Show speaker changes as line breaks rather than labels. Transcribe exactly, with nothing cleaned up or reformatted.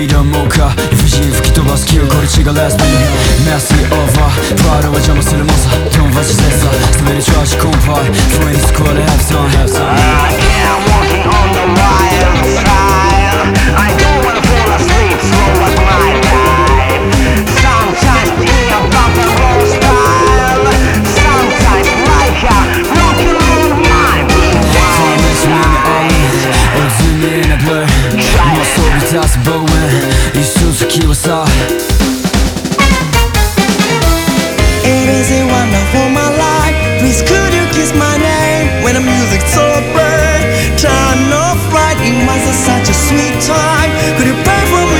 リーダーもか理不尽吹き飛ばす記憶これ違うレスピンメスリーオーバープライドは邪魔する猛者ドンバチセッサー滑りチャージコンパイフレンズコールハブソンハブソン
I can't walking on the wild side I don't wanna fall asleep slow was my life Sometimes in a rock and roll style Sometimes like a rock and roll mind
Finest in the alley 어둠이 in a blur 모습이 다시 보면 이 수수께끼 왔어
It is a wonderful my life. Please could you kiss my name when the music's so bright? Turn off right, it was a, such a sweet time. Could you pray for me?